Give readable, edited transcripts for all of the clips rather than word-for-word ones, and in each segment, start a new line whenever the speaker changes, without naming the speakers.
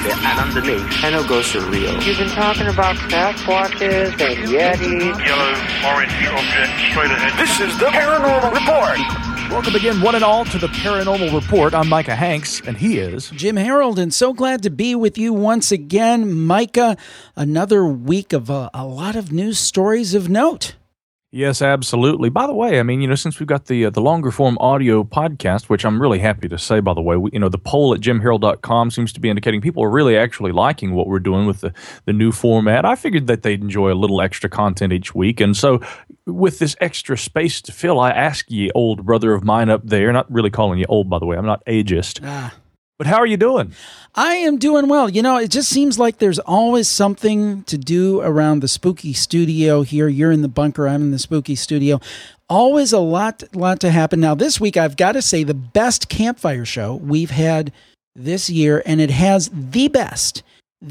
it, and underneath, Channel Ghosts are real.
You've been talking about Sasquatches and Yetis.
Yellow, orange object straight ahead.
This is the Paranormal Report.
Welcome again, one and all, to the Paranormal Report. I'm Micah Hanks, and he is
Jim Harold, and so glad to be with you once again. Micah, another week of a lot of news stories of note.
Yes, absolutely. By the way, I mean, since we've got the longer form audio podcast, which I'm really happy to say, by the way, the poll at jimharold.com seems to be indicating people are really actually liking what we're doing with the new format. I figured that they'd enjoy a little extra content each week. And so with this extra space to fill, I ask ye, old brother of mine up there, not really calling you old, by the way, I'm not ageist. But how are you doing?
I am doing well. It just seems like there's always something to do around the spooky studio here. You're in the bunker, I'm in the spooky studio. Always a lot to happen. Now, this week, I've got to say, the best campfire show we've had this year, and it has the best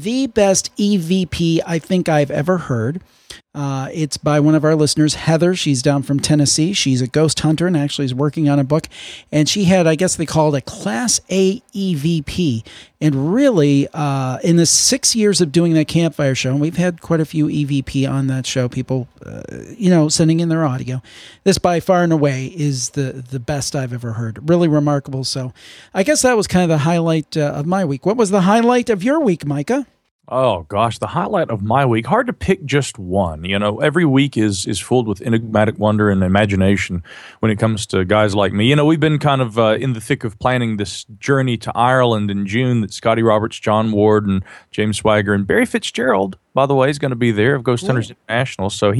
EVP I think I've ever heard. It's by one of our listeners, Heather. She's down from Tennessee. She's a ghost hunter and actually is working on a book. And she had, I guess they call it a Class A EVP. And really, in the 6 years of doing that campfire show, and we've had quite a few EVP on that show, people, sending in their audio. This by far and away is the best I've ever heard. Really remarkable. So I guess that was kind of the highlight of my week. What was the highlight of your week, Micah?
Oh, gosh, the highlight of my week. Hard to pick just one. Every week is filled with enigmatic wonder and imagination when it comes to guys like me. We've been kind of in the thick of planning this journey to Ireland in June that Scotty Roberts, John Ward, and James Swagger, and Barry Fitzgerald, by the way, is going to be there of Ghost Hunters International. So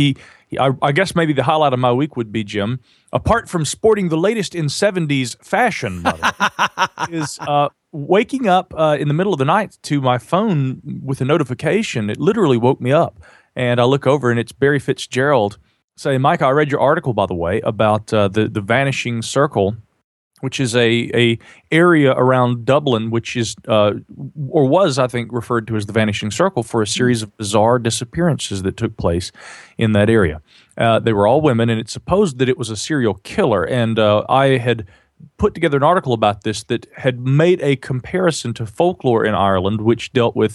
I guess maybe the highlight of my week would be, Jim, apart from sporting the latest in 70s fashion, by the way, is waking up in the middle of the night to my phone with a notification. It literally woke me up, and I look over, and it's Barry Fitzgerald saying, "Mike, I read your article, by the way, about the Vanishing Circle, which is a area around Dublin, which is or was, I think, referred to as the Vanishing Circle for a series of bizarre disappearances that took place in that area. They were all women, and it's supposed that it was a serial killer. And I had put together an article about this that had made a comparison to folklore in Ireland, which dealt with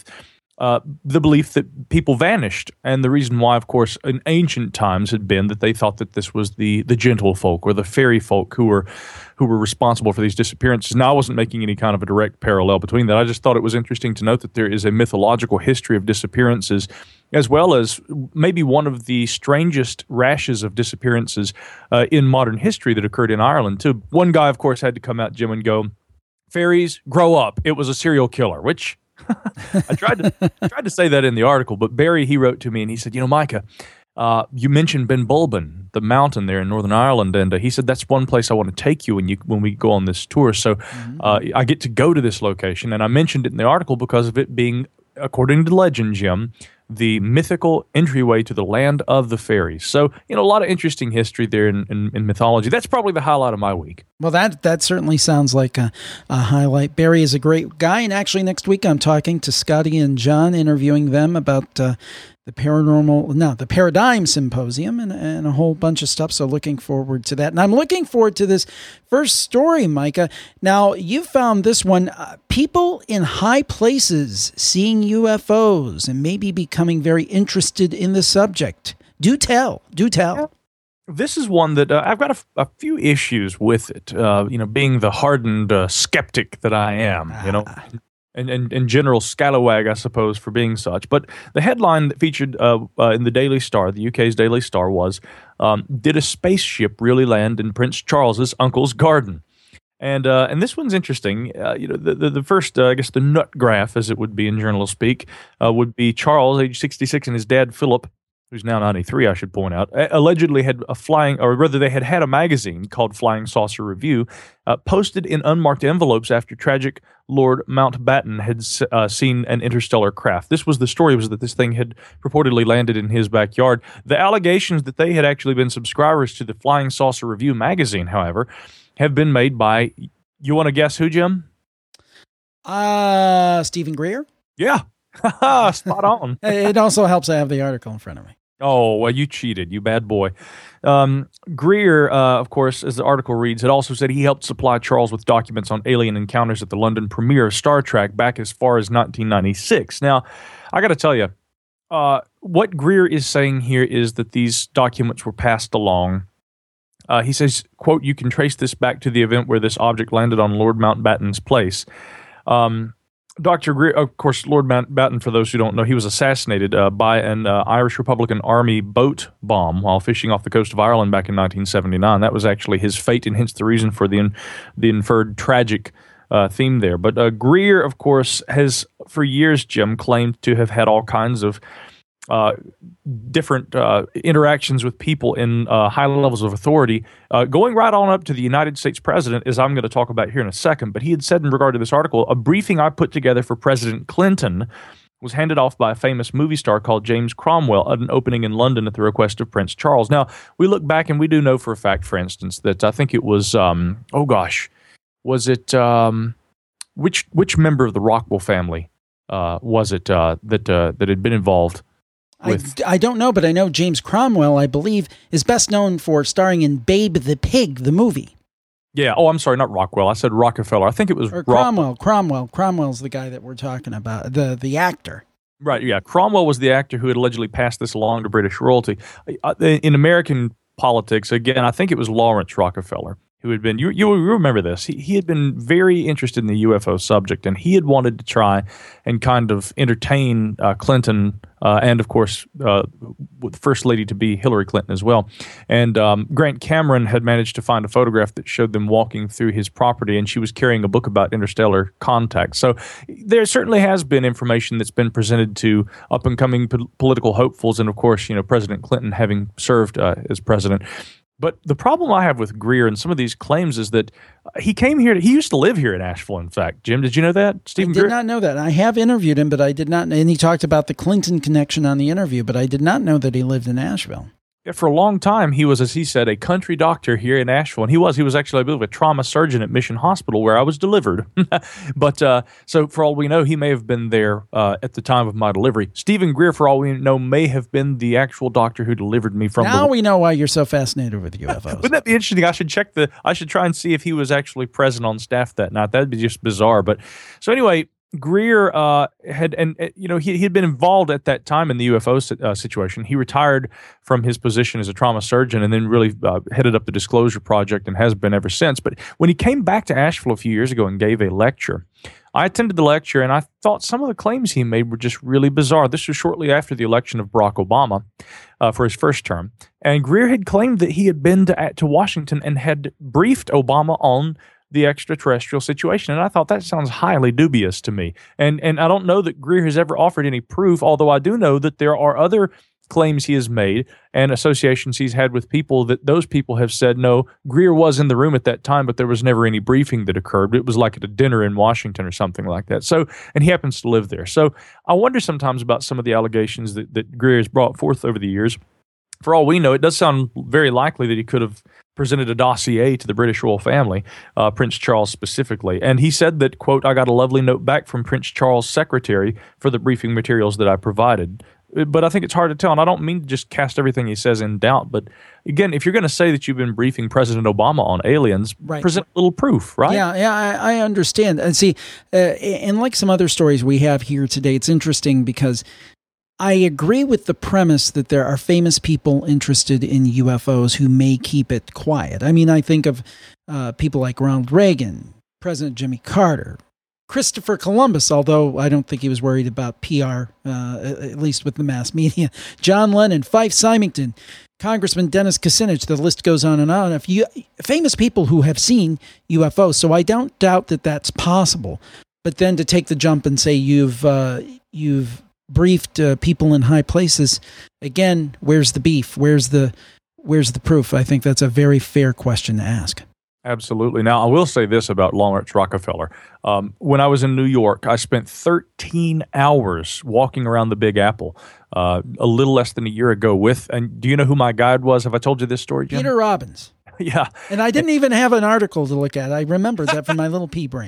the belief that people vanished. And the reason why, of course, in ancient times had been that they thought that this was the gentle folk or the fairy folk who were responsible for these disappearances. Now, I wasn't making any kind of a direct parallel between that. I just thought it was interesting to note that there is a mythological history of disappearances, as well as maybe one of the strangest rashes of disappearances in modern history that occurred in Ireland, too. One guy, of course, had to come out, Jim, and go, "Fairies, grow up. It was a serial killer," which I tried to say that in the article, but Barry, he wrote to me and he said, "Micah, you mentioned Ben Bulben, the mountain there in Northern Ireland, and he said that's one place I want to take you when we go on this tour. So I get to go to this location, and I mentioned it in the article because of it being, according to legend, Jim, the mythical entryway to the land of the fairies." So, a lot of interesting history there in mythology. That's probably the highlight of my week.
Well, that certainly sounds like a highlight. Barry is a great guy, and actually next week I'm talking to Scotty and John, interviewing them about the Paradigm Symposium and a whole bunch of stuff. So looking forward to that. And I'm looking forward to this first story, Micah. Now, you found this one, people in high places seeing UFOs and maybe becoming very interested in the subject. Do tell. Yeah.
This is one that I've got a few issues with it, being the hardened skeptic that I am, and general scalawag, I suppose, for being such. But the headline that featured in the Daily Star, the UK's Daily Star, was, "Did a spaceship really land in Prince Charles's uncle's garden?" And this one's interesting. The first, I guess, the nut graph, as it would be in journal speak, would be Charles, age 66, and his dad, Philip, who's now 93, I should point out, allegedly had they had a magazine called Flying Saucer Review, posted in unmarked envelopes after tragic Lord Mountbatten had seen an interstellar craft. This was the story, was that this thing had purportedly landed in his backyard. The allegations that they had actually been subscribers to the Flying Saucer Review magazine, however, have been made by, you want to guess who, Jim?
Stephen Greer?
Yeah. Spot on.
It also helps I have the article in front of me.
Oh, well, you cheated, you bad boy. Greer, of course, as the article reads, had also said he helped supply Charles with documents on alien encounters at the London premiere of Star Trek back as far as 1996. Now, I got to tell you, what Greer is saying here is that these documents were passed along. He says, quote, "You can trace this back to the event where this object landed on Lord Mountbatten's place." Dr. Greer, of course, Lord Mountbatten, for those who don't know, he was assassinated by an Irish Republican Army boat bomb while fishing off the coast of Ireland back in 1979. That was actually his fate, and hence the reason for the inferred tragic theme there. But Greer, of course, has for years, Jim, claimed to have had all kinds of different interactions with people in high levels of authority, going right on up to the United States president, as I'm going to talk about here in a second. But he had said in regard to this article, a briefing I put together for President Clinton was handed off by a famous movie star called James Cromwell at an opening in London at the request of Prince Charles. Now, we look back and we do know for a fact, for instance, that I think it was, was it, which member of the Rockwell family was it that had been involved?
I don't know, but I know James Cromwell, I believe, is best known for starring in Babe the Pig, the movie.
Yeah. Oh, I'm sorry, not Rockwell. I said Rockefeller. I think it was
Cromwell. Cromwell's the guy that we're talking about, the actor.
Right. Yeah. Cromwell was the actor who had allegedly passed this along to British royalty. In American politics, again, I think it was Lawrence Rockefeller who had been, you remember this, he had been very interested in the UFO subject, and he had wanted to try and kind of entertain Clinton and, of course, with the First Lady to be Hillary Clinton as well. And Grant Cameron had managed to find a photograph that showed them walking through his property, and she was carrying a book about interstellar contact. So there certainly has been information that's been presented to up-and-coming political hopefuls, and, of course, President Clinton having served as president. But the problem I have with Greer and some of these claims is that he came here. He used to live here in Asheville, in fact. Jim, did you know that? Stephen Greer?
I did not know that. I have interviewed him, but I did not. And he talked about the Clinton connection on the interview, but I did not know that he lived in Asheville.
Yeah, for a long time, he was, as he said, a country doctor here in Asheville. And he was actually, I believe, a trauma surgeon at Mission Hospital where I was delivered. But so for all we know, he may have been there at the time of my delivery. Stephen Greer, for all we know, may have been the actual doctor who delivered me from
Now we know why you're so fascinated with UFOs.
Wouldn't that be interesting? I should try and see if he was actually present on staff that night. That'd be just bizarre. But so anyway, Greer had been involved at that time in the UFO situation. He retired from his position as a trauma surgeon and then really headed up the Disclosure Project and has been ever since. But when he came back to Asheville a few years ago and gave a lecture, I attended the lecture and I thought some of the claims he made were just really bizarre. This was shortly after the election of Barack Obama for his first term. And Greer had claimed that he had been to Washington and had briefed Obama on the extraterrestrial situation. And I thought that sounds highly dubious to me. And I don't know that Greer has ever offered any proof, although I do know that there are other claims he has made and associations he's had with people that those people have said, no, Greer was in the room at that time, but there was never any briefing that occurred. It was like at a dinner in Washington or something like that. So, and he happens to live there. So I wonder sometimes about some of the allegations that Greer has brought forth over the years. For all we know, it does sound very likely that he could have presented a dossier to the British royal family, Prince Charles specifically. And he said that, quote, "I got a lovely note back from Prince Charles' secretary for the briefing materials that I provided." But I think it's hard to tell, and I don't mean to just cast everything he says in doubt. But again, if you're going to say that you've been briefing President Obama on aliens, present a little proof, right?
Yeah, I understand. And see, and like some other stories we have here today, it's interesting because I agree with the premise that there are famous people interested in UFOs who may keep it quiet. I mean, I think of people like Ronald Reagan, President Jimmy Carter, Christopher Columbus, although I don't think he was worried about PR, at least with the mass media, John Lennon, Fife Symington, Congressman Dennis Kucinich, the list goes on and on. Famous people who have seen UFOs, so I don't doubt that that's possible. But then to take the jump and say you've briefed people in high places, again, where's the beef? Where's the proof? I think that's a very fair question to ask.
Absolutely. Now, I will say this about Lawrence Rockefeller. When I was in New York, I spent 13 hours walking around the Big Apple a little less than a year ago and do you know who my guide was? Have I told you this story, Jim?
Peter Robbins.
Yeah.
And I didn't even have an article to look at. I remembered that from my little pea brain.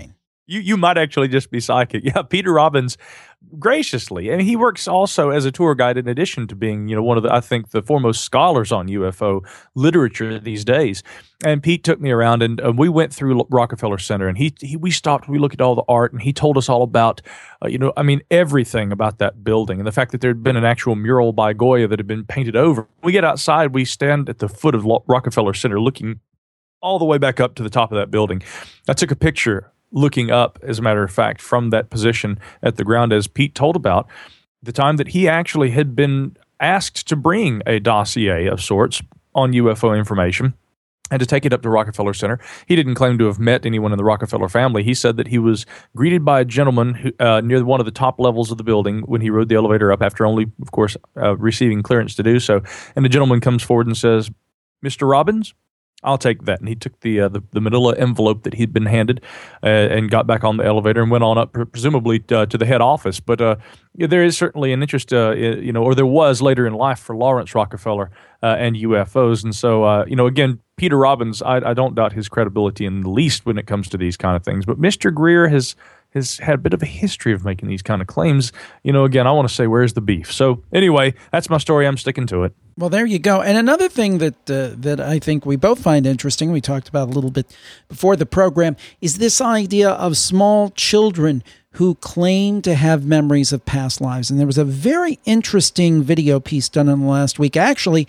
You might actually just be psychic. Yeah, Peter Robbins, graciously, and he works also as a tour guide in addition to being, one of the, I think, the foremost scholars on UFO literature these days. And Pete took me around, and we went through Rockefeller Center, and we stopped, we looked at all the art, and he told us all about, everything about that building, and the fact that there had been an actual mural by Goya that had been painted over. We get outside, we stand at the foot of Rockefeller Center looking all the way back up to the top of that building. I took a picture looking up, as a matter of fact, from that position at the ground, as Pete told about the time that he actually had been asked to bring a dossier of sorts on UFO information and to take it up to Rockefeller Center. He didn't claim to have met anyone in the Rockefeller family. He said that he was greeted by a gentleman who, near one of the top levels of the building when he rode the elevator up after only, of course, receiving clearance to do so. And the gentleman comes forward and says, "Mr. Robbins, I'll take that." And he took the manila envelope that he'd been handed and got back on the elevator and went on up, presumably to the head office. But there is certainly an interest, or there was later in life for Lawrence Rockefeller and UFOs. And so, again, Peter Robbins, I don't doubt his credibility in the least when it comes to these kind of things. But Mr. Greer has had a bit of a history of making these kind of claims. Again, I want to say, where's the beef? So anyway, that's my story. I'm sticking to it.
Well, there you go. And another thing that I think we both find interesting, we talked about a little bit before the program, is this idea of small children who claim to have memories of past lives. And there was a very interesting video piece done in the last week. Actually,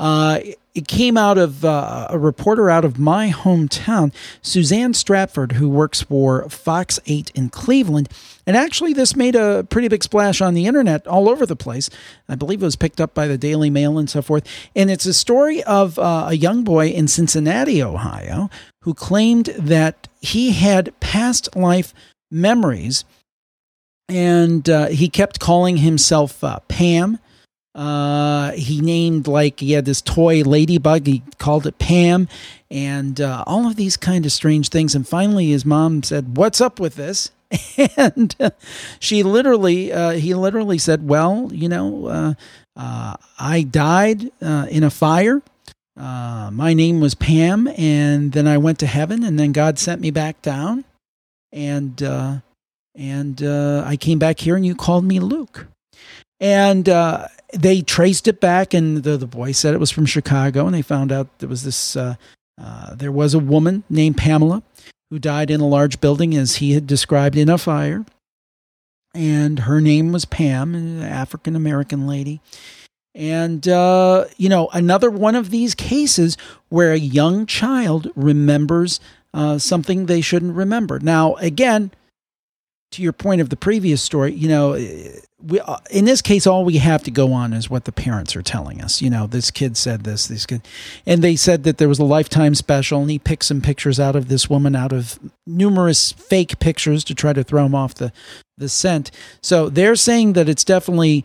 it came out of a reporter out of my hometown, Suzanne Stratford, who works for Fox 8 in Cleveland. And actually, this made a pretty big splash on the internet all over the place. I believe it was picked up by the Daily Mail and so forth. And it's a story of a young boy in Cincinnati, Ohio, who claimed that he had past life memories. And he kept calling himself Pam. He named, he had this toy ladybug, he called it Pam, and all of these kind of strange things. And finally his mom said, "What's up with this?" And he literally said, "Well, I died in a fire. My name was Pam, and then I went to heaven, and then God sent me back down, and I came back here, and you called me Luke." And they traced it back, and the boy said it was from Chicago, and they found out there was there was a woman named Pamela who died in a large building, as he had described, in a fire. And her name was Pam, an African-American lady. And, another one of these cases where a young child remembers something they shouldn't remember. Now, again, to your point of the previous story, in this case, all we have to go on is what the parents are telling us. This kid said this, and they said that there was a Lifetime special, and he picked some pictures out of this woman, out of numerous fake pictures to try to throw him off the scent. So they're saying that it's definitely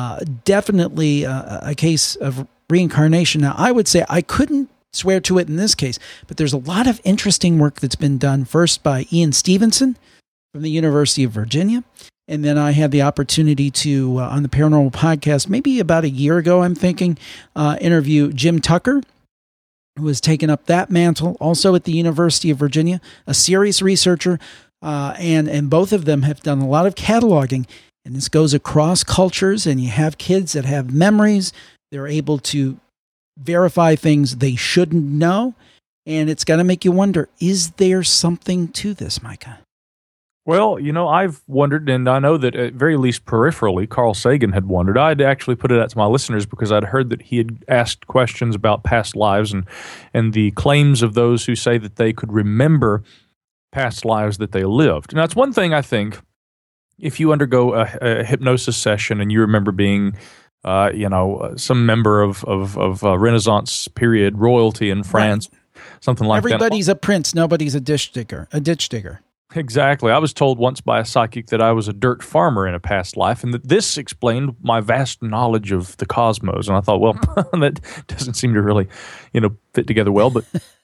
a case of reincarnation. Now, I would say I couldn't swear to it in this case, but there's a lot of interesting work that's been done, first by Ian Stevenson from the University of Virginia. And then I had the opportunity to, on the Paranormal Podcast, maybe about a year ago, I'm thinking, interview Jim Tucker, who has taken up that mantle, also at the University of Virginia, a serious researcher. And both of them have done a lot of cataloging. And this goes across cultures, and you have kids that have memories. They're able to verify things they shouldn't know. And it's going to make you wonder, is there something to this, Micah?
Well, I've wondered, and I know that at very least peripherally, Carl Sagan had wondered. I'd actually put it out to my listeners because I'd heard that he had asked questions about past lives and the claims of those who say that they could remember past lives that they lived. Now, it's one thing, I think, if you undergo a hypnosis session and you remember being, some member of Renaissance period royalty in France, right, something like that.
Everybody's a prince. Nobody's a ditch digger.
Exactly. I was told once by a psychic that I was a dirt farmer in a past life, and that this explained my vast knowledge of the cosmos. And I thought, well, that doesn't seem to really, fit together well. But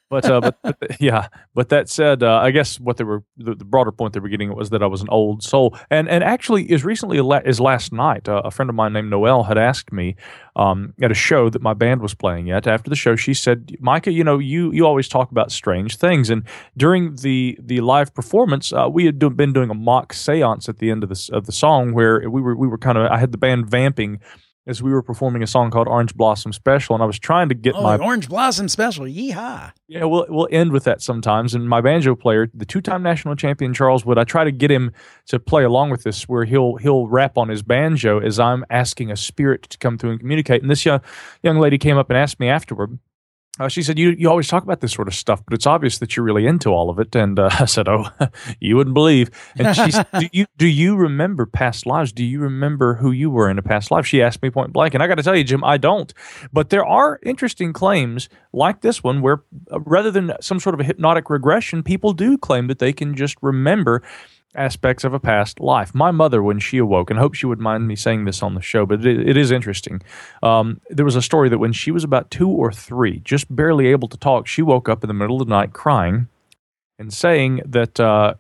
But that said, I guess what they were the broader point they were getting at was that I was an old soul, and actually, as recently as last night, a friend of mine named Noelle had asked me at a show that my band was playing at. After the show, she said, "Micah, you always talk about strange things, and during the live performance, we had been doing a mock séance at the end of the song where we were kind of I had the band vamping." As we were performing a song called Orange Blossom Special, and I was trying to get my
Orange Blossom Special, yeehaw.
Yeah, we'll end with that sometimes. And my banjo player, the two-time national champion Charles Wood, I try to get him to play along with this, where he'll rap on his banjo as I'm asking a spirit to come through and communicate. And this young lady came up and asked me afterward. She said, you always talk about this sort of stuff, but it's obvious that you're really into all of it. And I said, oh, you wouldn't believe. And she said, do you remember past lives? Do you remember who you were in a past life? She asked me point blank. And I got to tell you, Jim, I don't. But there are interesting claims like this one where rather than some sort of a hypnotic regression, people do claim that they can just remember aspects of a past life. My mother, when she awoke, and I hope she would mind me saying this on the show, but it is interesting. There was a story that when she was about 2 or 3, just barely able to talk, she woke up in the middle of the night crying and saying that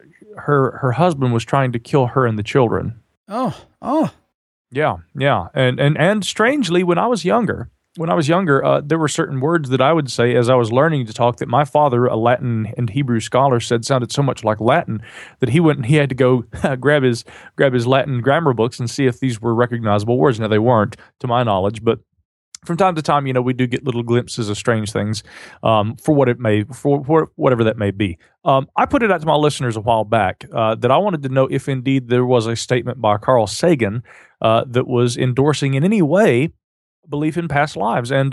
her husband was trying to kill her and the children.
Oh.
Yeah. And strangely, when I was younger, there were certain words that I would say as I was learning to talk that my father, a Latin and Hebrew scholar, said sounded so much like Latin that he had to go grab his Latin grammar books and see if these were recognizable words. Now, they weren't, to my knowledge, but from time to time, we do get little glimpses of strange things for whatever that may be. I put it out to my listeners a while back that I wanted to know if indeed there was a statement by Carl Sagan that was endorsing in any way belief in past lives. And,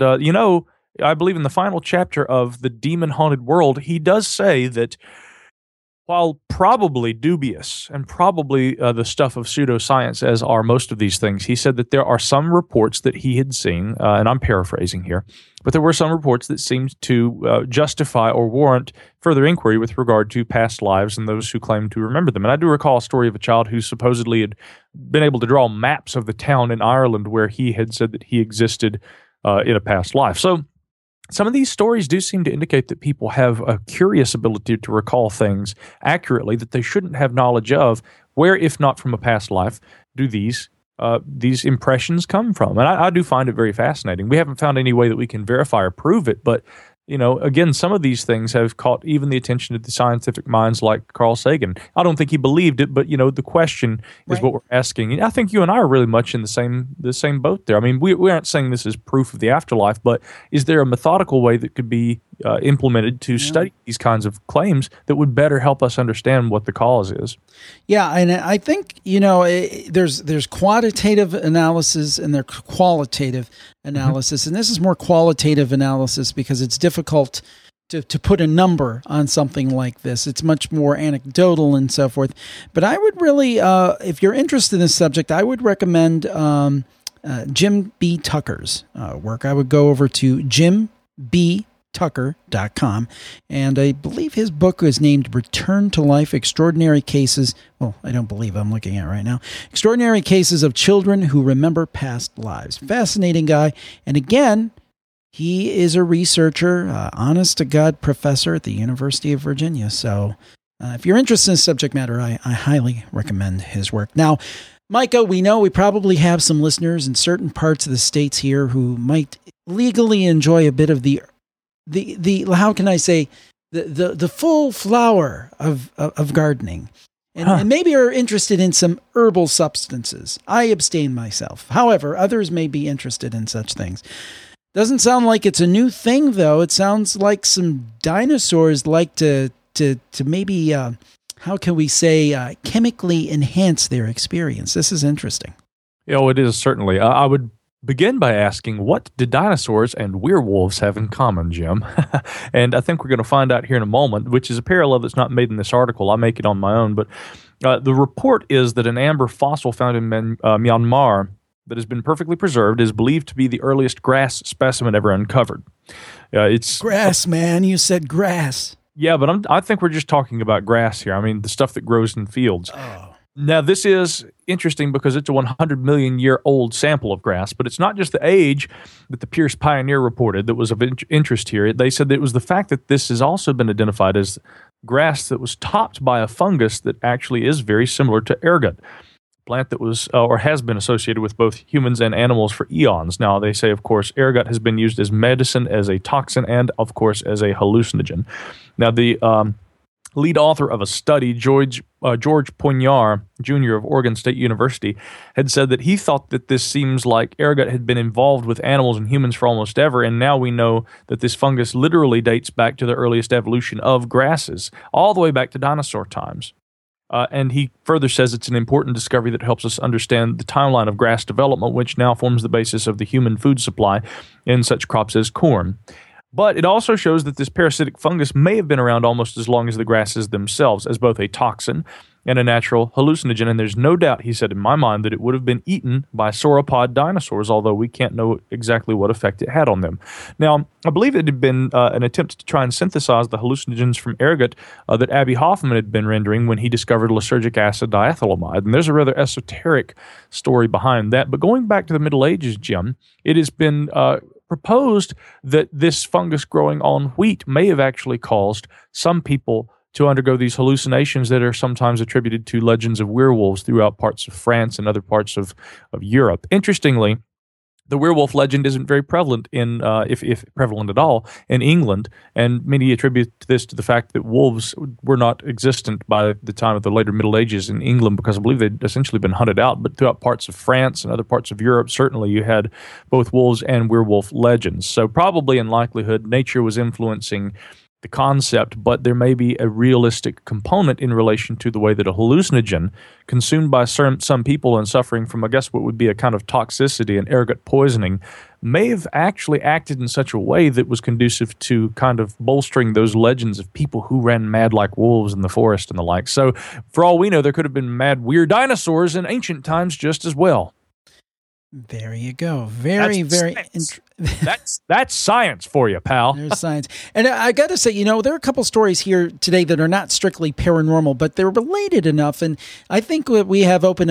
I believe in the final chapter of The Demon Haunted World, he does say that while probably dubious and probably the stuff of pseudoscience, as are most of these things, he said that there are some reports that he had seen, and I'm paraphrasing here, but there were some reports that seemed to justify or warrant further inquiry with regard to past lives and those who claim to remember them. And I do recall a story of a child who supposedly had been able to draw maps of the town in Ireland where he had said that he existed in a past life. So some of these stories do seem to indicate that people have a curious ability to recall things accurately that they shouldn't have knowledge of. Where, if not from a past life, do these impressions come from? And I do find it very fascinating. We haven't found any way that we can verify or prove it, but again, some of these things have caught even the attention of the scientific minds like Carl Sagan. I don't think he believed it, but the question is what we're asking. And I think you and I are really much in the same boat there. I mean, we aren't saying this is proof of the afterlife, but is there a methodical way that could be implemented to study these kinds of claims that would better help us understand what the cause is?
Yeah, and I think there's quantitative analysis and there's qualitative analysis, and this is more qualitative analysis because it's difficult to put a number on something like this. It's much more anecdotal and so forth. But I would really, if you're interested in this subject, I would recommend Jim B. Tucker's work. I would go over to jimbtucker.com, and I believe his book is named Return to Life, Extraordinary Cases. Well, I don't believe I'm looking at it right now. Extraordinary Cases of Children Who Remember Past Lives. Fascinating guy. And again, he is a researcher, honest to God professor at the University of Virginia. So if you're interested in subject matter, I highly recommend his work. Now, Micah, we know we probably have some listeners in certain parts of the states here who might legally enjoy a bit of the how can I say, the full flower of gardening. And maybe are interested in some herbal substances. I abstain myself. However, others may be interested in such things. Doesn't sound like it's a new thing, though. It sounds like some dinosaurs like to maybe, how can we say, chemically enhance their experience. This is interesting.
It is certainly. I would begin by asking, what do dinosaurs and werewolves have in common, Jim? And I think we're going to find out here in a moment, which is a parallel that's not made in this article. I'll make it on my own. But the report is that an amber fossil found in Myanmar that has been perfectly preserved is believed to be the earliest grass specimen ever uncovered. It's
grass, man. You said grass.
Yeah, but I think we're just talking about grass here. I mean, the stuff that grows in fields.
Oh.
Now, this is interesting because it's a 100 million year old sample of grass, but it's not just the age that the Pierce Pioneer reported that was of interest here. They said that it was the fact that this has also been identified as grass that was topped by a fungus that actually is very similar to ergot, a plant that was or has been associated with both humans and animals for eons. Now, they say, of course, ergot has been used as medicine, as a toxin, and, of course, as a hallucinogen. Now, the lead author of a study, George Poignard, Jr. of Oregon State University, had said that he thought that this seems like ergot had been involved with animals and humans for almost ever, and now we know that this fungus literally dates back to the earliest evolution of grasses, all the way back to dinosaur times. And he further says it's an important discovery that helps us understand the timeline of grass development, which now forms the basis of the human food supply in such crops as corn. But it also shows that this parasitic fungus may have been around almost as long as the grasses themselves, as both a toxin and a natural hallucinogen. And there's no doubt, he said, in my mind, that it would have been eaten by sauropod dinosaurs, although we can't know exactly what effect it had on them. Now, I believe it had been an attempt to try and synthesize the hallucinogens from ergot that Abbie Hoffman had been rendering when he discovered lysergic acid diethylamide. And there's a rather esoteric story behind that. But going back to the Middle Ages, Jim, it has been proposed that this fungus growing on wheat may have actually caused some people to undergo these hallucinations that are sometimes attributed to legends of werewolves throughout parts of France and other parts of Europe. Interestingly, the werewolf legend isn't very prevalent in, if prevalent at all, in England, and many attribute this to the fact that wolves were not existent by the time of the later Middle Ages in England, because I believe they'd essentially been hunted out. But throughout parts of France and other parts of Europe, certainly you had both wolves and werewolf legends. So probably in likelihood, nature was influencing the concept, but there may be a realistic component in relation to the way that a hallucinogen consumed by some people and suffering from, I guess, what would be a kind of toxicity and ergot poisoning may have actually acted in such a way that was conducive to kind of bolstering those legends of people who ran mad like wolves in the forest and the like. So for all we know, there could have been mad, weird dinosaurs in ancient times just as well.
There you go. Very
That's science for you, pal.
There's science. And I got to say, there are a couple stories here today that are not strictly paranormal, but they're related enough. And I think we have open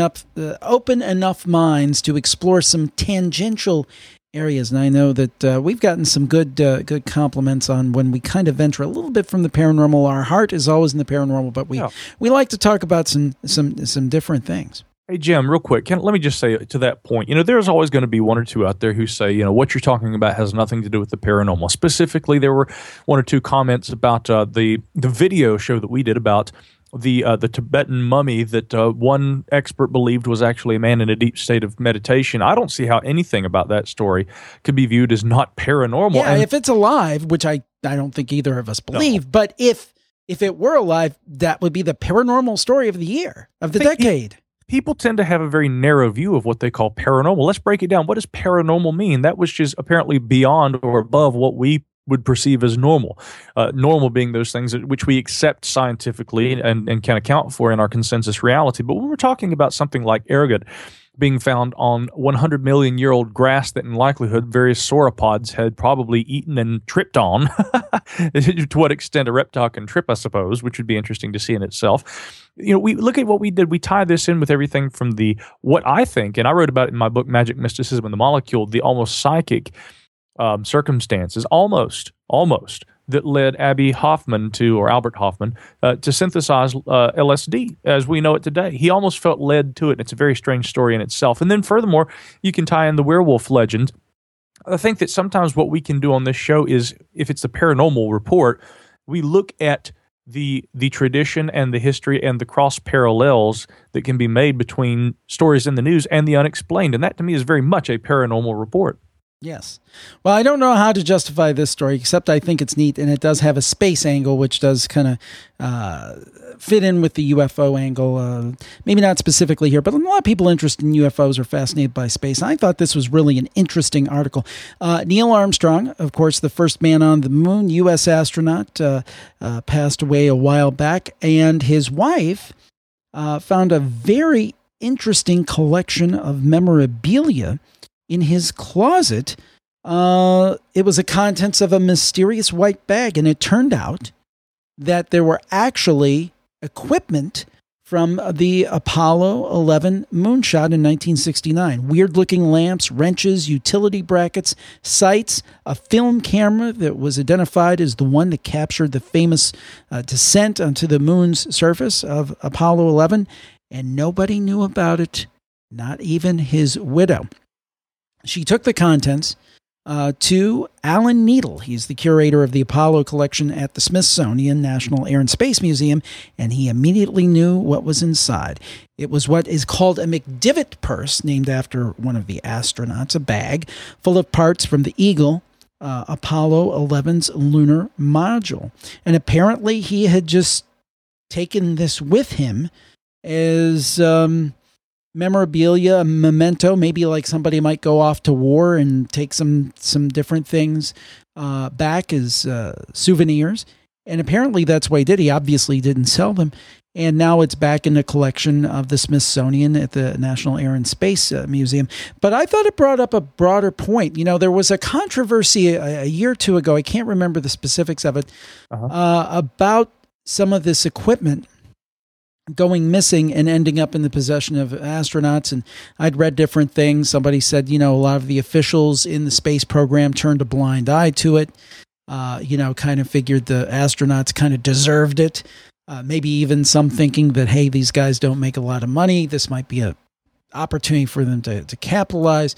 enough minds to explore some tangential areas. And I know that we've gotten some good compliments on when we kind of venture a little bit from the paranormal. Our heart is always in the paranormal, but we like to talk about some different things.
Hey, Jim, real quick, let me just say to that point, there's always going to be one or two out there who say, what you're talking about has nothing to do with the paranormal. Specifically, there were one or two comments about the video show that we did about the Tibetan mummy that one expert believed was actually a man in a deep state of meditation. I don't see how anything about that story could be viewed as not paranormal.
Yeah, if it's alive, which I don't think either of us believe, but if it were alive, that would be the paranormal story of the year, of the decade.
People tend to have a very narrow view of what they call paranormal. Let's break it down. What does paranormal mean? That which is apparently beyond or above what we would perceive as normal. Normal being those things which we accept scientifically and can account for in our consensus reality. But when we're talking about something like ergot being found on 100 million year old grass that in likelihood various sauropods had probably eaten and tripped on, to what extent a reptile can trip, I suppose, which would be interesting to see in itself. We look at what we did. We tie this in with everything from what I think, and I wrote about it in my book, Magic, Mysticism, and the Molecule, the almost psychic circumstances, almost, that led Abbie Hoffman or Albert Hoffman to synthesize LSD as we know it today. He almost felt led to it. It's a very strange story in itself. And then furthermore, you can tie in the werewolf legend. I think that sometimes what we can do on this show is, if it's a paranormal report, we look at the tradition and the history and the cross parallels that can be made between stories in the news and the unexplained. And that to me is very much a paranormal report.
Yes. Well, I don't know how to justify this story, except I think it's neat, and it does have a space angle, which does kind of fit in with the UFO angle. Maybe not specifically here, but a lot of people interested in UFOs are fascinated by space. I thought this was really an interesting article. Neil Armstrong, of course, the first man on the moon, U.S. astronaut, passed away a while back, and his wife found a very interesting collection of memorabilia in his closet. It was the contents of a mysterious white bag, and it turned out that there were actually equipment from the Apollo 11 moonshot in 1969. Weird-looking lamps, wrenches, utility brackets, sights, a film camera that was identified as the one that captured the famous descent onto the moon's surface of Apollo 11, and nobody knew about it, not even his widow. She took the contents to Alan Needle. He's the curator of the Apollo collection at the Smithsonian National Air and Space Museum, and he immediately knew what was inside. It was what is called a McDivitt purse, named after one of the astronauts, a bag full of parts from the Eagle, Apollo 11's lunar module. And apparently he had just taken this with him as memorabilia, a memento, maybe like somebody might go off to war and take some different things back as souvenirs. And apparently that's what he did. He obviously didn't sell them. And now it's back in the collection of the Smithsonian at the National Air and Space Museum. But I thought it brought up a broader point. You know, there was a controversy a year or two ago, I can't remember the specifics of it, about some of this equipment going missing and ending up in the possession of astronauts. And I'd read different things. Somebody said, you know, a lot of the officials in the space program turned a blind eye to it, kind of figured the astronauts kind of deserved it. Maybe even some thinking that, hey, these guys don't make a lot of money. This might be an opportunity for them to capitalize.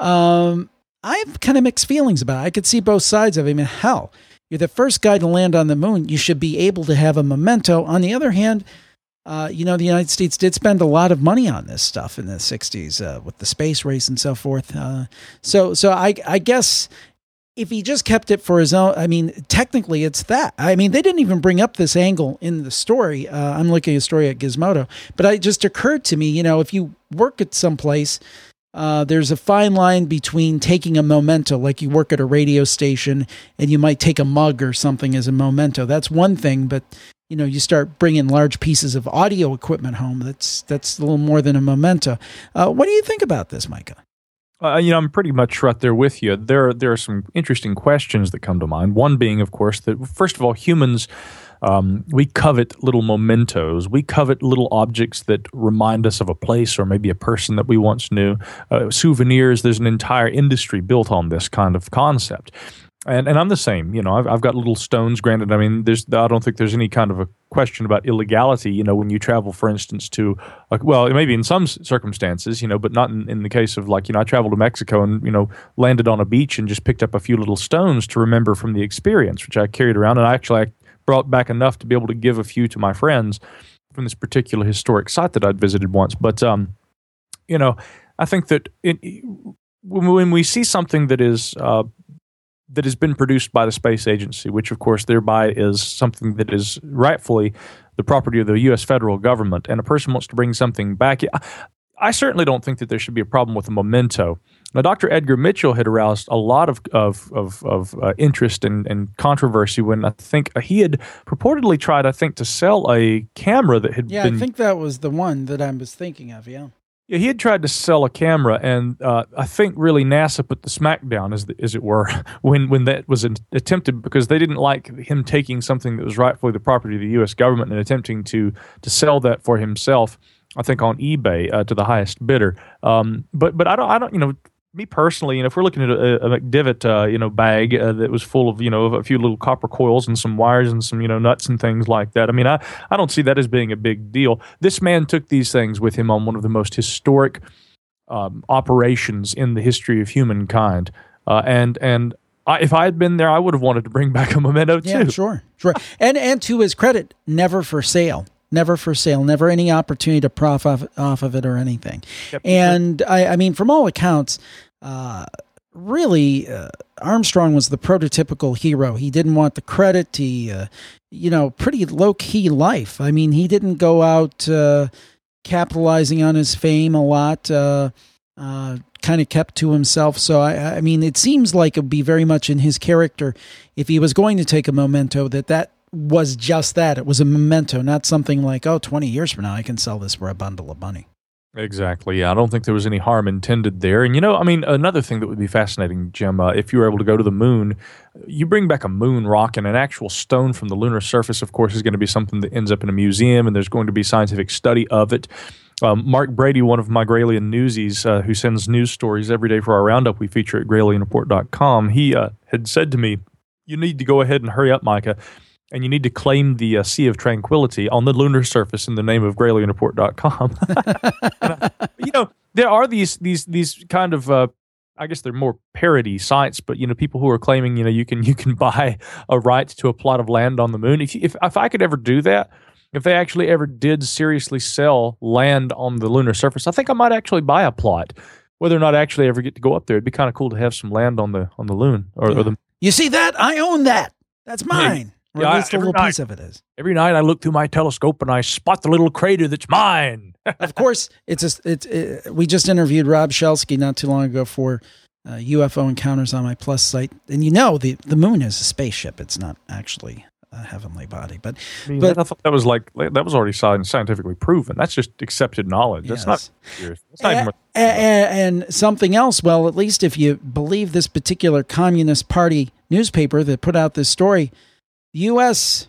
I have kind of mixed feelings about it. I could see both sides of it. I mean, hell, you're the first guy to land on the moon. You should be able to have a memento. On the other hand, the United States did spend a lot of money on this stuff in the 60s with the space race and so forth. So I guess if he just kept it for his own, I mean, technically it's that. I mean, they didn't even bring up this angle in the story. I'm looking at a story at Gizmodo, but it just occurred to me, you know, if you work at some place, there's a fine line between taking a memento, like you work at a radio station and you might take a mug or something as a memento. That's one thing, but you know, you start bringing large pieces of audio equipment home. That's a little more than a memento. What do you think about this, Micah?
I'm pretty much right there with you. There are some interesting questions that come to mind. One being, of course, that first of all, humans, we covet little mementos. We covet little objects that remind us of a place or maybe a person that we once knew. Souvenirs, there's an entire industry built on this kind of concept. And I'm the same. You know, I've got little stones. Granted, I mean, I don't think there's any kind of a question about illegality. You know, when you travel, for instance, to maybe in some circumstances, you know, but not in the case of like, you know, I traveled to Mexico and, you know, landed on a beach and just picked up a few little stones to remember from the experience, which I carried around, and I brought back enough to be able to give a few to my friends from this particular historic site that I'd visited once. But you know, I think that when we see something that has been produced by the space agency, which of course thereby is something that is rightfully the property of the U.S. federal government, and a person wants to bring something back, I certainly don't think that there should be a problem with a memento. Now, Dr. Edgar Mitchell had aroused a lot of interest and controversy when I think he had purportedly tried, to sell a camera that had been...
Yeah, I think that was the one that I was thinking of, yeah.
Yeah, he had tried to sell a camera, and I think really NASA put the smackdown, as it were, when that was attempted, because they didn't like him taking something that was rightfully the property of the U.S. government and attempting to sell that for himself, I think on eBay to the highest bidder. But I don't, you know, me personally, you know, if we're looking at a McDivitt, bag that was full of, you know, a few little copper coils and some wires and some, you know, nuts and things like that. I mean, I don't see that as being a big deal. This man took these things with him on one of the most historic operations in the history of humankind. If I had been there, I would have wanted to bring back a memento too.
Yeah, sure. And to his credit, never for sale. Never for sale, never any opportunity to profit off of it or anything. Yep. And I mean, from all accounts, really, Armstrong was the prototypical hero. He didn't want the credit. He, pretty low-key life. I mean, he didn't go out capitalizing on his fame a lot, kind of kept to himself. So, I mean, it seems like it would be very much in his character if he was going to take a memento that was just that. It was a memento, not something like, 20 years from now, I can sell this for a bundle of money.
Exactly. Yeah, I don't think there was any harm intended there. And, I mean, another thing that would be fascinating, Jim, if you were able to go to the moon, you bring back a moon rock, and an actual stone from the lunar surface, of course, is going to be something that ends up in a museum, and there's going to be scientific study of it. Mark Brady, one of my Gralien newsies, who sends news stories every day for our roundup we feature at GralienReport.com, he had said to me, "You need to go ahead and hurry up, Micah, and you need to claim the Sea of Tranquility on the lunar surface in the name of GralienReport.com." There are these kind of, I guess they're more parody sites, but people who are claiming you can buy a right to a plot of land on the moon. If I could ever do that, if they actually ever did seriously sell land on the lunar surface, I think I might actually buy a plot. Whether or not I actually ever get to go up there, it'd be kind of cool to have some land on the moon or the.
You see that? I own that. That's mine. Or at least a little piece of it is.
Every night I look through my telescope and I spot the little crater that's mine.
Of course, we just interviewed Rob Shelsky not too long ago for UFO Encounters on my Plus site. And the moon is a spaceship. It's not actually a heavenly body. But
I thought that was already scientifically proven. That's just accepted knowledge.
Yes.
That's not serious. That's not
and something else, well, at least if you believe this particular Communist Party newspaper that put out this story, U.S.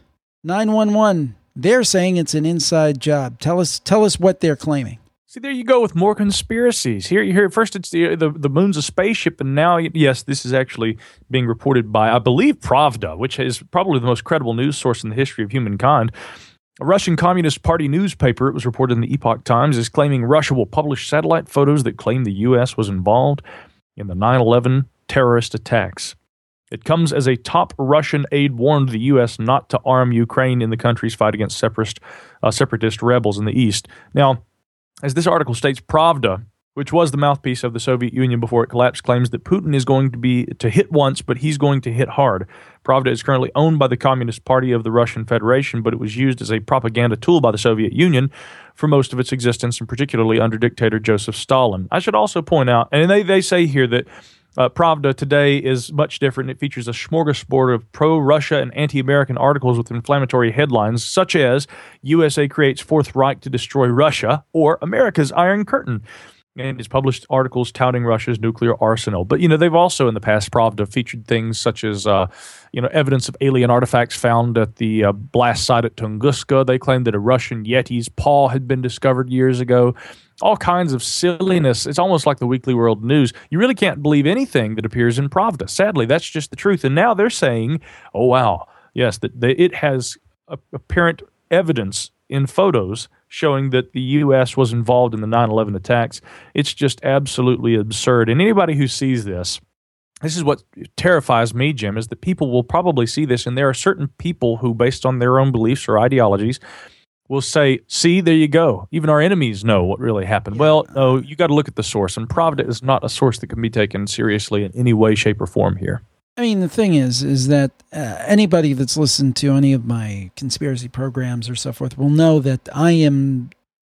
911, they're saying it's an inside job. Tell us what they're claiming.
See, there you go with more conspiracies. Here, first it's the moon's a spaceship, and now, yes, this is actually being reported by, I believe, Pravda, which is probably the most credible news source in the history of humankind. A Russian Communist Party newspaper, it was reported in the Epoch Times, is claiming Russia will publish satellite photos that claim the U.S. was involved in the 9/11 terrorist attacks. It comes as a top Russian aide warned the U.S. not to arm Ukraine in the country's fight against separatist rebels in the east. Now, as this article states, Pravda, which was the mouthpiece of the Soviet Union before it collapsed, claims that Putin is going to hit once, but he's going to hit hard. Pravda is currently owned by the Communist Party of the Russian Federation, but it was used as a propaganda tool by the Soviet Union for most of its existence, and particularly under dictator Joseph Stalin. I should also point out, and they say here that Pravda today is much different. It features a smorgasbord of pro-Russia and anti-American articles with inflammatory headlines, such as USA creates Fourth Reich to destroy Russia, or America's Iron Curtain, and has published articles touting Russia's nuclear arsenal. But, they've also in the past, Pravda featured things such as, evidence of alien artifacts found at the blast site at Tunguska. They claimed that a Russian Yeti's paw had been discovered years ago. All kinds of silliness. It's almost like the Weekly World News. You really can't believe anything that appears in Pravda. Sadly, that's just the truth. And now they're saying, oh, wow, yes, that it has apparent evidence in photos showing that the U.S. was involved in the 9/11 attacks. It's just absolutely absurd. And anybody who sees this is what terrifies me, Jim, is that people will probably see this, and there are certain people who, based on their own beliefs or ideologies, will say, see, there you go. Even our enemies know what really happened. Yeah. Well, no, you got to look at the source, and Pravda is not a source that can be taken seriously in any way, shape, or form here.
I mean, the thing is that anybody that's listened to any of my conspiracy programs or so forth will know that I am,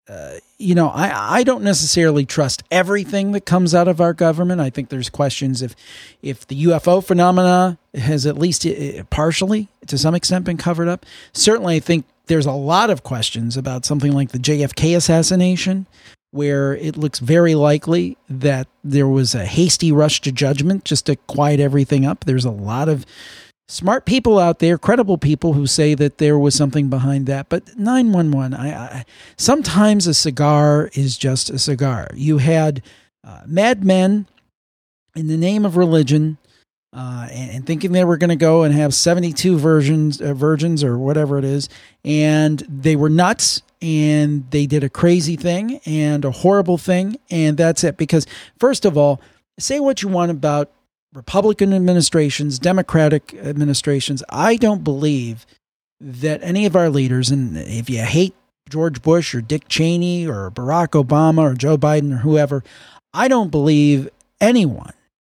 I don't necessarily trust everything that comes out of our government. I think there's questions if the UFO phenomena has at least partially, to some extent, been covered up. Certainly, I think there's a lot of questions about something like the JFK assassination, where it looks very likely that there was a hasty rush to judgment just to quiet everything up. There's a lot of smart people out there, credible people, who say that there was something behind that. But 911, sometimes a cigar is just a cigar. You had madmen in the name of religion, and thinking they were going to go and have 72 virgins or whatever it is, and they were nuts, and they did a crazy thing and a horrible thing, and that's it. Because, first of all, say what you want about Republican administrations, Democratic administrations, I don't believe that any of our leaders, and if you hate George Bush or Dick Cheney or Barack Obama or Joe Biden or whoever, I don't believe anyone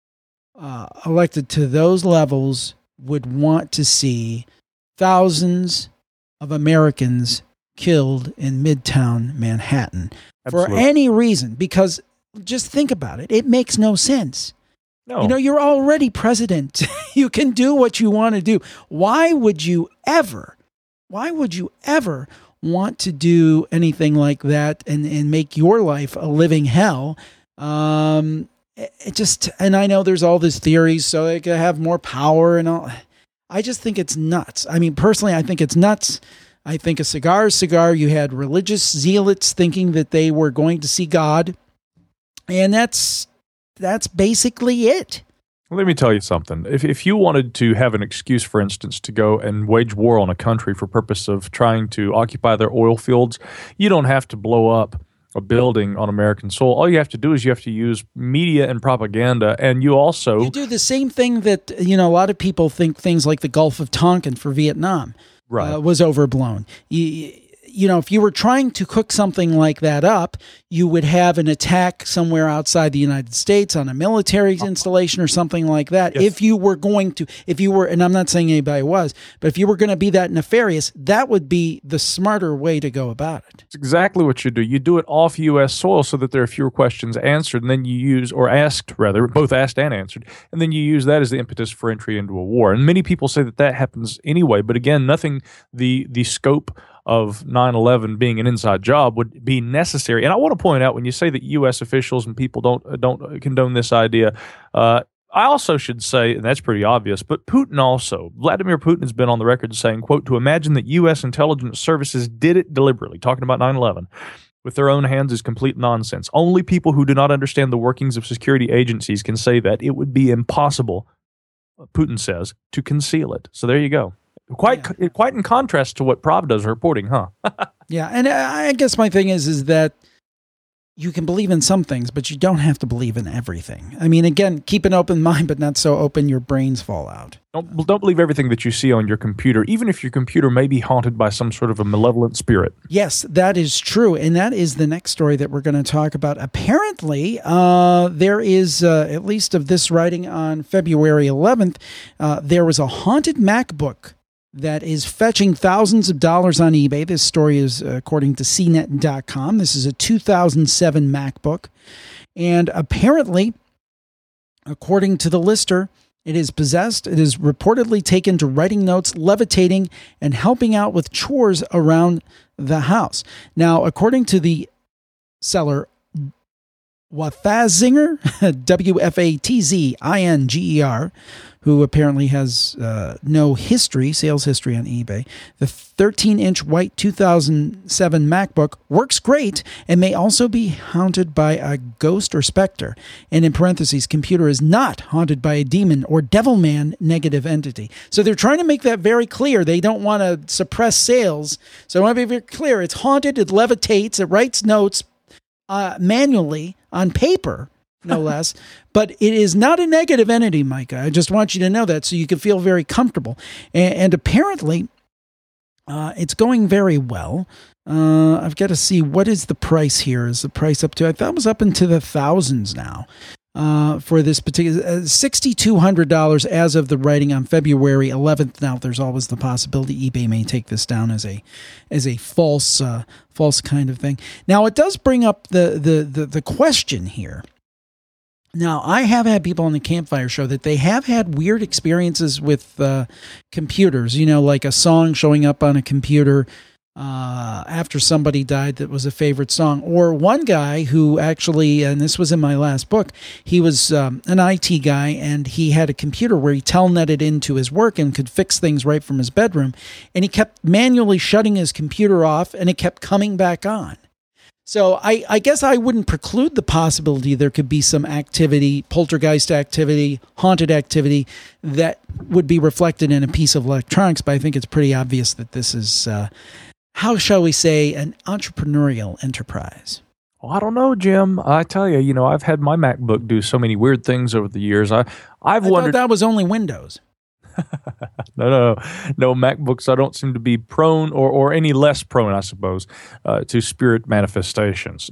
elected to those levels would want to see thousands of Americans killed in Midtown Manhattan. Absolutely. For any reason, because just think about it. It makes no sense. No. You're already president. You can do what you want to do. Why would you ever want to do anything like that and make your life a living hell. And I know there's all these theories, so they could have more power and all. I just think it's nuts. I mean, personally, I think it's nuts. I think a cigar is cigar. You had religious zealots thinking that they were going to see God. And that's basically it.
Let me tell you something. If you wanted to have an excuse, for instance, to go and wage war on a country for purpose of trying to occupy their oil fields, you don't have to blow up a building on American soil. All you have to do is you have to use media and propaganda, and you
do the same thing that a lot of people think things like the Gulf of Tonkin for Vietnam was overblown. If you were trying to cook something like that up, you would have an attack somewhere outside the United States on a military installation or something like that. Yes. If you were, and I'm not saying anybody was, but if you were going to be that nefarious, that would be the smarter way to go about it.
It's exactly what you do. You do it off U.S. soil so that there are fewer questions answered, and then both asked and answered, and then you use that as the impetus for entry into a war. And many people say that happens anyway, but again, nothing the scope of 9/11 being an inside job would be necessary. And I want to point out, when you say that U.S. officials and people don't condone this idea, I also should say, and that's pretty obvious, but Vladimir Putin has been on the record saying, quote, to imagine that U.S. intelligence services did it deliberately, talking about 9/11, with their own hands is complete nonsense. Only people who do not understand the workings of security agencies can say that. It would be impossible, Putin says, to conceal it. So there you go. Quite in contrast to what Pravda is reporting, huh?
Yeah, and I guess my thing is that you can believe in some things, but you don't have to believe in everything. I mean, again, keep an open mind, but not so open your brains fall out.
Don't believe everything that you see on your computer, even if your computer may be haunted by some sort of a malevolent spirit.
Yes, that is true, and that is the next story that we're going to talk about. Apparently, there is, at least of this writing on February 11th, there was a haunted MacBook that is fetching thousands of dollars on eBay. This story is according to CNET.com. This is a 2007 MacBook. And apparently, according to the lister, it is possessed. It is reportedly taken to writing notes, levitating, and helping out with chores around the house. Now, according to the seller, Wafatzinger, Wafatzinger, who apparently has no sales history on eBay. The 13-inch white 2007 MacBook works great and may also be haunted by a ghost or specter. And in parentheses, computer is not haunted by a demon or devilman negative entity. So they're trying to make that very clear. They don't want to suppress sales. So I want to be very clear. It's haunted. It levitates. It writes notes manually on paper, no less. But it is not a negative entity, Micah. I just want you to know that so you can feel very comfortable. And apparently, it's going very well. I've got to see, what is the price here? Is the price up to, I thought it was up into the thousands now for this particular, $6,200 as of the writing on February 11th. Now, there's always the possibility eBay may take this down as a false kind of thing. Now, it does bring up the question here. Now, I have had people on the Campfire Show that they have had weird experiences with computers, like a song showing up on a computer after somebody died that was a favorite song. Or one guy who actually, and this was in my last book, he was an IT guy, and he had a computer where he telnetted into his work and could fix things right from his bedroom. And he kept manually shutting his computer off, and it kept coming back on. So I guess I wouldn't preclude the possibility there could be some activity, poltergeist activity, haunted activity that would be reflected in a piece of electronics, but I think it's pretty obvious that this is, how shall we say, an entrepreneurial enterprise.
Well, I don't know, Jim. I tell you, I've had my MacBook do so many weird things over the years. I've wondered.
Thought that was only Windows.
No, MacBooks, I don't seem to be prone or any less prone, I suppose, to spirit manifestations.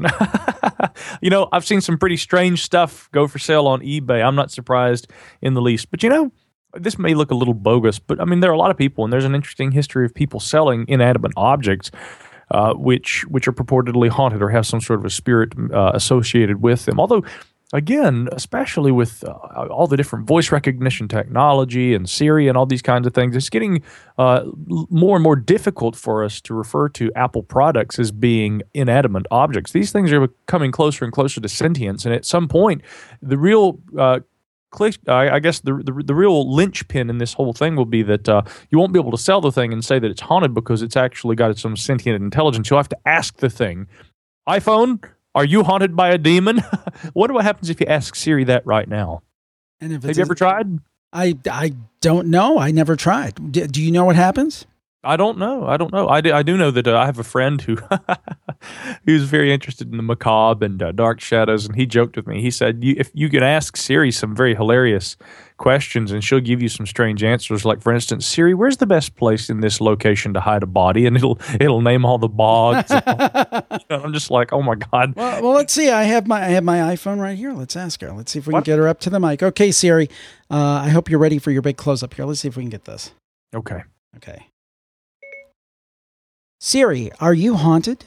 I've seen some pretty strange stuff go for sale on eBay. I'm not surprised in the least. But, this may look a little bogus, but, there are a lot of people, and there's an interesting history of people selling inanimate objects which are purportedly haunted or have some sort of a spirit associated with them. Although again, especially with all the different voice recognition technology and Siri and all these kinds of things, it's getting more and more difficult for us to refer to Apple products as being inanimate objects. These things are coming closer and closer to sentience, and at some point, the real I guess the real linchpin in this whole thing will be that you won't be able to sell the thing and say that it's haunted because it's actually got some sentient intelligence. You'll have to ask the thing, iPhone, are you haunted by a demon? What happens if you ask Siri that right now?
And if
have you ever tried?
I don't know. I never tried. Do you know what happens?
I don't know. I do know that I have a friend who who's very interested in the macabre and dark shadows, and he joked with me. He said, if you can ask Siri some very hilarious questions, and she'll give you some strange answers. Like, for instance, Siri, where's the best place in this location to hide a body? And it'll name all the bogs. I'm just like, oh my god.
Well, let's see. I have my iPhone right here. Let's ask her. Let's see if we can get her up to the mic. Okay, Siri. I hope you're ready for your big close up here. Let's see if we can get this.
Okay.
Siri, are you haunted?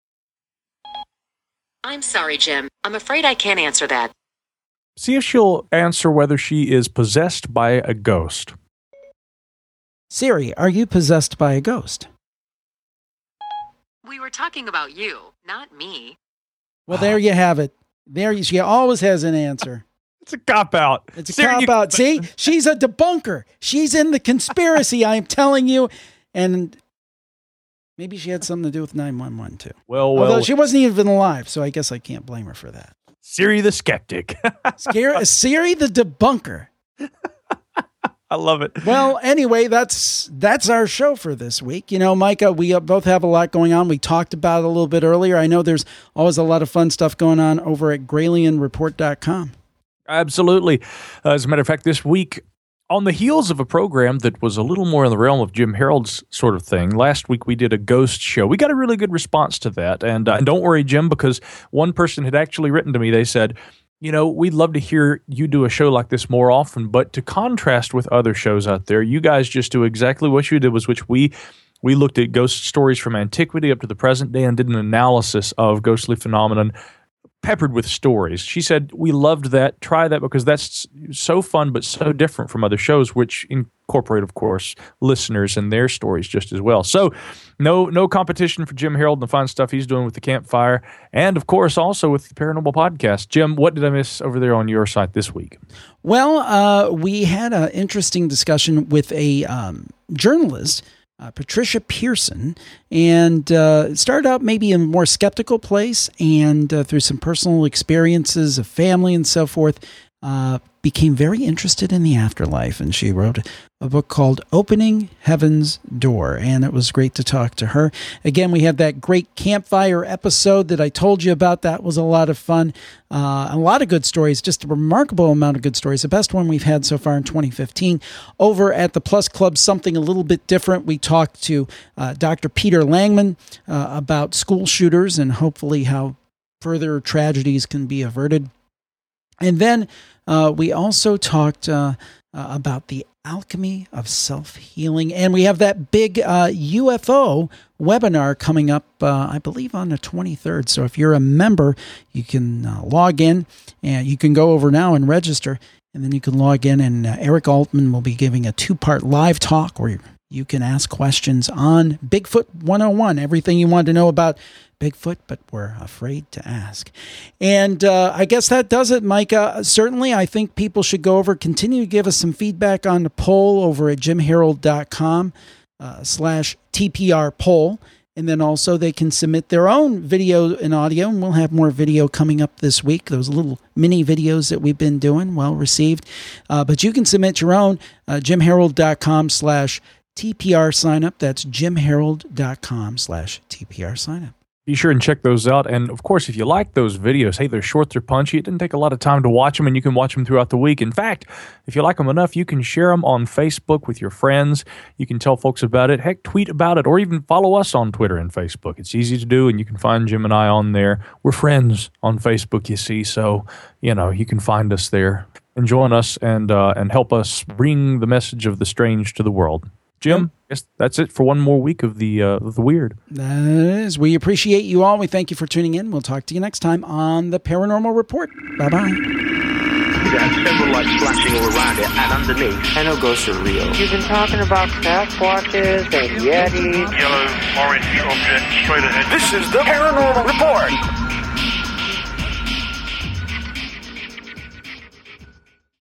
I'm sorry, Jim. I'm afraid I can't answer that.
See if she'll answer whether she is possessed by a ghost.
Siri, are you possessed by a ghost?
We were talking about you, not me.
Well, there you have it. She always has an answer.
It's a cop-out.
It's a cop-out. See? She's a debunker. She's in the conspiracy, I'm telling you. And maybe she had something to do with 911 too.
Well.
Although she wasn't even alive, so I guess I can't blame her for that.
Siri the skeptic.
Siri the debunker.
I love it.
Well, anyway, that's our show for this week. You know, Micah, we both have a lot going on. We talked about it a little bit earlier. I know there's always a lot of fun stuff going on over at GralienReport.com.
Absolutely. As a matter of fact, this week, on the heels of a program that was a little more in the realm of Jim Harold's sort of thing, last week we did a ghost show. We got a really good response to that. And don't worry, Jim, because one person had actually written to me. They said, you know, we'd love to hear you do a show like this more often, but to contrast with other shows out there, you guys just do exactly what you did, which we looked at ghost stories from antiquity up to the present day and did an analysis of ghostly phenomenon peppered with stories. She said, we loved that. Try that because that's so fun, but so different from other shows, which incorporate, of course, listeners and their stories just as well. So no competition for Jim Harold and the fun stuff he's doing with the Campfire. And, of course, also with the Paranormal Podcast. Jim, what did I miss over there on your site this week?
Well, we had an interesting discussion with a journalist, Patricia Pearson, and started out maybe in a more skeptical place, and through some personal experiences of family and so forth, became very interested in the afterlife. And she wrote a book called Opening Heaven's Door, and it was great to talk to her. Again, we had that great Campfire episode that I told you about. That was a lot of fun. A lot of good stories, just a remarkable amount of good stories. The best one we've had so far in 2015. Over at the Plus Club, something a little bit different. We talked to Dr. Peter Langman about school shooters and hopefully how further tragedies can be averted. And then we also talked about the alchemy of self-healing. And we have that big UFO webinar coming up, I believe, on the 23rd. So if you're a member, you can log in, and you can go over now and register. And then you can log in, and Eric Altman will be giving a 2-part live talk where you can ask questions on Bigfoot 101, everything you want to know about Bigfoot, but we're afraid to ask. And I guess that does it, Micah. Certainly, I think people should go over, continue to give us some feedback on the poll over at jimharold.com/TPR poll. And then also they can submit their own video and audio, and we'll have more video coming up this week. Those little mini videos that we've been doing, well received. But you can submit your own, jimharold.com/TPR sign up. That's jimharold.com/TPR sign up.
Be sure and check those out. And, of course, if you like those videos, hey, they're short, they're punchy. It didn't take a lot of time to watch them, and you can watch them throughout the week. In fact, if you like them enough, you can share them on Facebook with your friends. You can tell folks about it. Heck, tweet about it, or even follow us on Twitter and Facebook. It's easy to do, and you can find Jim and I on there. We're friends on Facebook, you see, so, you can find us there and join us and help us bring the message of the strange to the world. Jim? guess that's it for one more week of the weird.
That is. We appreciate you all. We thank you for tuning in. We'll talk to you next time on The Paranormal Report. Bye-bye.
It has several lights flashing all around it, and underneath, I know ghosts are real.
You've been talking about Sasquatches and Yetis.
Yellow, orange object straight ahead.
This is the Paranormal Report.